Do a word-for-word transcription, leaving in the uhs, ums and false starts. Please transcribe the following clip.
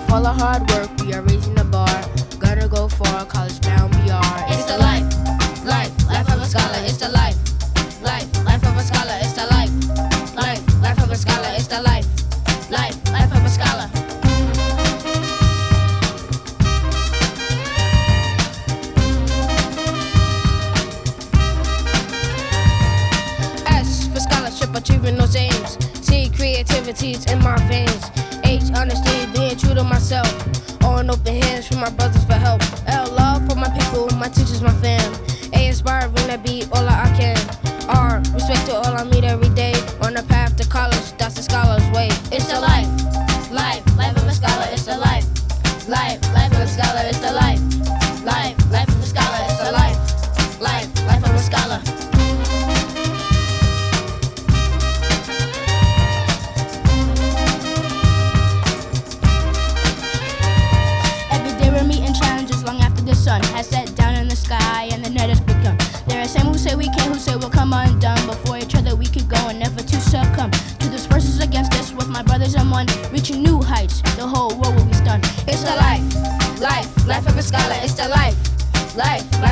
With all our hard work, we are raising the bar. Gonna go far, college bound we are. It's the life, life, life of a scholar. It's the life, life, life of a scholar. It's the life, life, life of a scholar. It's the life, life, life of a scholar. S for scholarship, achieving those aims. C, creativity's in my veins. H, honesty, being true to myself. O, and open hands for my brothers for help. L, love for my people, my teachers, my fam. A, inspiring to be all I can. R, respect to all I meet every day. On the path to college, that's the scholar's way. It's the life, life, life of a scholar. It's the life, life, life of a scholar. It's the life, life, life of a scholar. It's the life, life, life of a scholar. Every day we're meeting challenges long after the sun has set down in the sky and the night has begun. There are some who say we can't, who say we'll come undone. Before each other we keep going, never to succumb to those forces against us. With my brothers I'm one, reaching new heights, the whole world will be stunned. It's the life, life, life of a scholar. It's the life, life, life